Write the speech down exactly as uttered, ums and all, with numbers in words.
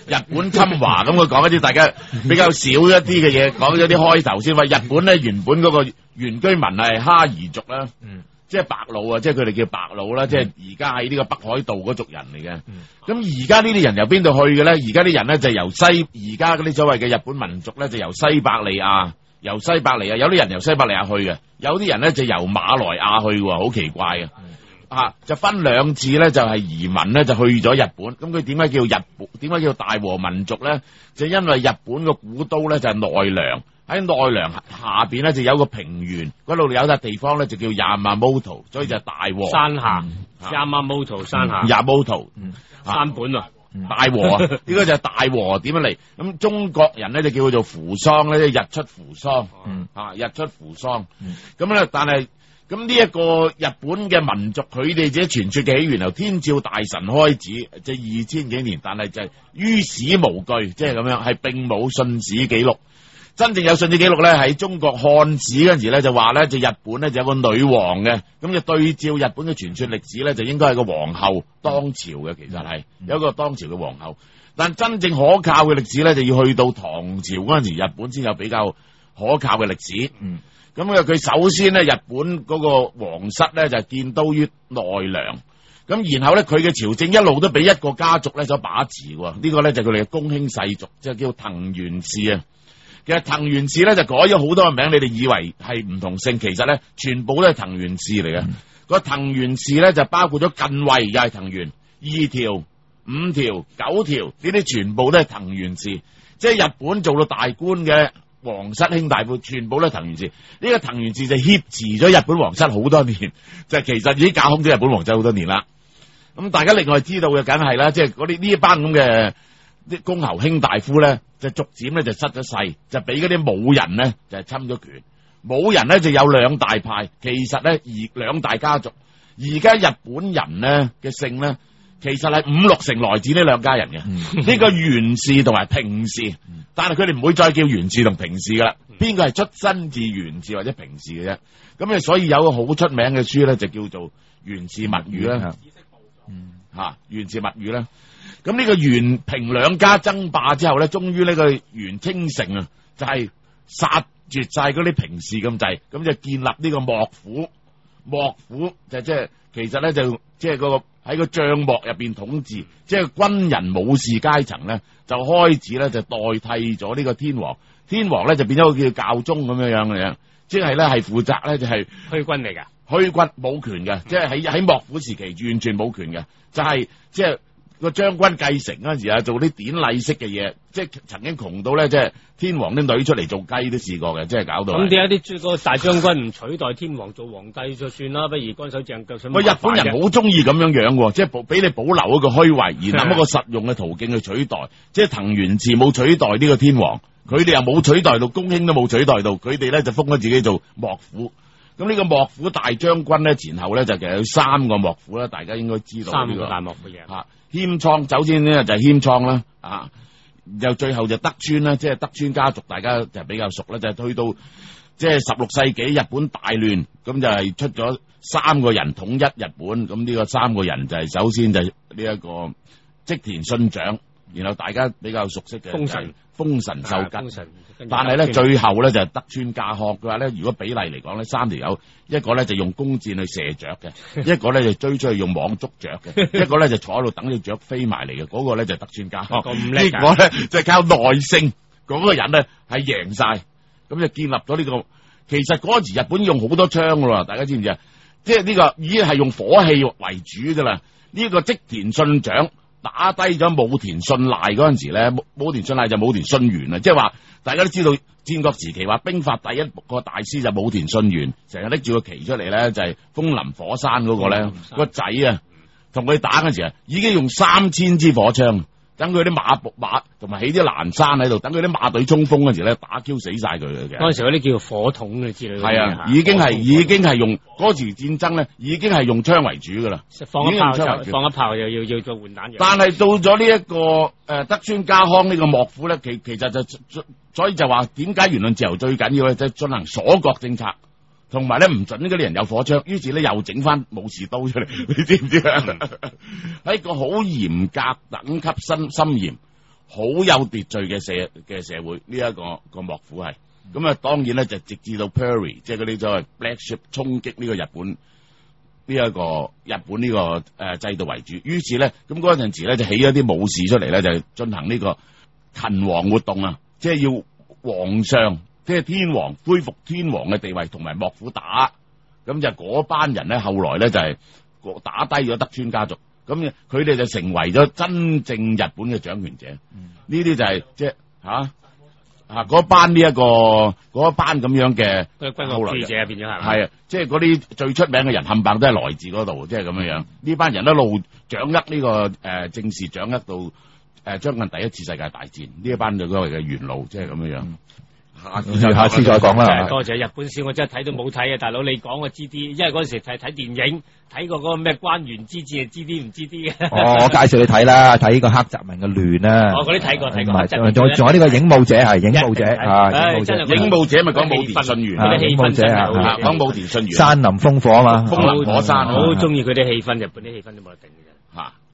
日本侵華咁，佢講一啲大家比較少一啲嘅嘢，講咗啲開頭先。話日本咧原本嗰個原居民係哈兒族啦，嗯，即係白佬啊，即係佢哋叫白佬啦，嗯，即係而家喺呢個北海道嗰族人嚟嘅。咁而家呢啲人由邊度去嘅咧？而家啲人咧就由西，而家嗰啲所謂嘅日本民族咧就由西伯利亞，由西伯利亞有啲人由西伯利亞去嘅，有啲人咧就由馬來亞去喎，好奇怪嘅。啊，就分兩次咧，就係、是、移民咧，就去咗日本。咁佢點解叫日本？點解叫大和民族咧？就因為日本個古都咧就係奈良，喺奈良下邊咧就有個平原，嗰度有笪地方咧就叫 Yamamoto， 所以就係大和山下 Yamamoto 山下 Yamamoto 山本啊， 大和啊，呢個就係大和點樣嚟？咁中國人咧就叫佢做扶桑咧，即係日出扶桑，嗯啊，日出扶桑。咁咧，但係。咁呢一個日本嘅民族，佢哋自己傳說嘅起源由天照大神開始，即係二千幾年，但係就係於史無據，即係咁樣，係並冇信史記錄。真正有信史記錄咧，喺中國漢史嗰陣時咧就話咧，就日本咧就有個女王嘅，咁就對照日本嘅傳說歷史咧，就應該係個皇后當朝嘅，其實係有一個當朝嘅皇后。但真正可靠嘅歷史咧，就要去到唐朝嗰陣時，日本先有比較可靠嘅歷史。嗯。咁啊，佢首先咧，日本嗰個皇室咧就建都於奈良，咁然後咧佢嘅朝政一路都俾一個家族咧所把持喎，呢、這個咧就佢哋嘅公卿世族，即係叫藤原氏啊。其實藤原氏咧就改咗好多個名，你哋以為係唔同姓，其實咧全部都係藤原氏嚟嘅。嗯、個藤原氏咧就包括咗近衛又係藤原，二條、五條、九條呢啲全部都係藤原氏，即係日本做到大官嘅。皇室兄弟輩全部都係藤原氏，呢、這個藤原氏就挾持咗日本皇室好多年，就其實已經架空咗日本皇室好多年啦。咁大家另外知道嘅梗係啦，即係嗰啲呢一班咁嘅啲公侯卿大夫咧，就逐漸咧就失咗勢，就俾嗰啲武人咧就係侵咗權。武人咧就有兩大派，其實咧而兩大家族。而家日本人咧嘅姓咧，其實係五六成來自呢兩家人嘅，呢、嗯、個源氏同埋平氏。但係佢哋唔會再叫源氏同平氏噶啦，邊個係出身自源氏或者平氏嘅啫？咁啊，所以有個好出名嘅書咧，就叫做《源氏物語》啦。嗯，吓源氏物語啦。咁呢個源平兩家爭霸之後咧，終於呢個源清盛啊，就係殺絕晒嗰啲平氏咁滯，咁就建立呢個幕府。幕府就即係其實咧就即係嗰個喺個帳幕入邊統治，即係軍人武士階層咧就開始咧就代替咗呢個天皇，天皇咧就變咗個叫教宗咁樣樣嘅樣，即係咧係負責咧就係虛軍嚟㗎， 虛軍冇權嘅，即係喺喺幕府時期完全冇權嘅，就係即係個將軍繼承嗰陣時啊，做啲典禮式嘅嘢，即係曾經窮到咧，即係天皇啲女出嚟做雞都試過嘅，即係搞到。咁點解啲個大將軍唔取代天皇做皇帝就算啦？不如乾手淨腳。喂，日本人好中意咁樣樣喎，即係保俾你保留一個虛位，而諗一個實用嘅途徑去取代。即係藤原氏冇取代呢個天皇，佢哋又冇取代到，公卿都冇取代到，佢哋咧就封咗自己做幕府。咁呢個幕府大將軍咧，前後咧就其實有三個幕府啦，大家應該知道呢、這個。三個大幕府嘅吓。謙倉首先呢就係謙倉啦，啊，又最後就德川啦，即係德川家族，大家就比較熟啦，就係、是、去到即係十六世紀日本大亂，咁就係出咗三個人統一日本，咁呢個三個人就係首先就係呢一個織田信長，然後大家比較熟悉嘅豐臣豐臣秀吉，但係咧最後咧就係德川家康，佢話咧如果比例嚟講咧，三條友一個咧就用弓箭去射雀嘅，一個咧就追出去用網捉雀嘅，一個咧就坐喺度等隻雀飛埋嚟嘅，嗰、那個咧就德川家康。咁叻，結果咧就係靠耐性，嗰、那個人咧係贏晒，咁就建立咗呢、這個。其實嗰陣時日本用好多槍噶啦，大家知唔知啊？即係呢個已經係用火器為主噶啦。呢、這個織田信長打低咗武田信賴嗰陣時咧，武田信賴就武田信玄啊，即係話大家都知道戰國時期話兵法第一個大師就武田信玄，成日拎住個旗出嚟咧，就係風林火山嗰個咧個仔啊，同佢打嗰陣時啊，已經用三千支火槍，等佢啲馬步馬同埋起啲欄山喺度，等佢啲馬隊衝鋒嗰陣時咧，打 Q 死晒佢嘅。嗰陣時嗰啲叫火筒嘅之類。係啊，已經係已經係用嗰時戰爭咧，已經係用槍為主噶啦。放一炮就放一炮，又要要再換彈藥。但係到咗呢一個誒、呃、德川家康呢個幕府咧，其其實就所以就話點解言論自由最緊要咧，就係進行鎖國政策。同埋咧唔准呢嗰啲人有火槍，於是咧又整翻武士刀出嚟，你知唔知啊？喺個好嚴格等級深森嚴， 好有秩序嘅社嘅社會。呢、這、一個個幕府係咁啊，當然咧就直至到 Perry 即係嗰啲所謂 Black Ship 衝擊呢個日本呢一、這個日本呢、這個誒、呃、制度為主。於是咧咁嗰陣時咧就起咗啲武士出嚟咧，就進行呢個勤王活動啊，即係要皇上即係天皇恢復天皇嘅地位，同埋幕府打。咁就嗰班人咧，後來咧就係、是、打低咗德川家族，咁佢哋就成為咗真正日本嘅掌權者。呢啲、嗯、就係即係吓吓嗰班呢、這、一個嗰班咁樣嘅軍國主義者變咗係係啊，即係嗰啲最出名嘅人冚唪唥都係來自嗰度，即係咁樣樣。呢、嗯、班人一路掌握呢、這個誒、呃、政事，掌握到誒將近第一次世界大戰。呢一班就所謂嘅元老，即係咁樣樣。嗯下次下次再講啦。 多謝日本史，我真係睇都冇睇啊！大佬你講我知啲，因為嗰陣時睇睇電影，睇過嗰個咩關原之戰，知啲唔知啲嘅。 哦，我介紹你睇啦，睇呢個黑澤明嘅亂啦。 我嗰啲睇過睇過。 唔係，仲仲有呢個影武者係影武者啊，影武者。 影武者咪講武田信玄嗰啲氣氛真係好， 講武田信玄。 山林烽火啊嘛， 風林火山， 好中意佢啲氣氛，日本啲氣氛都冇得頂嘅。 吓。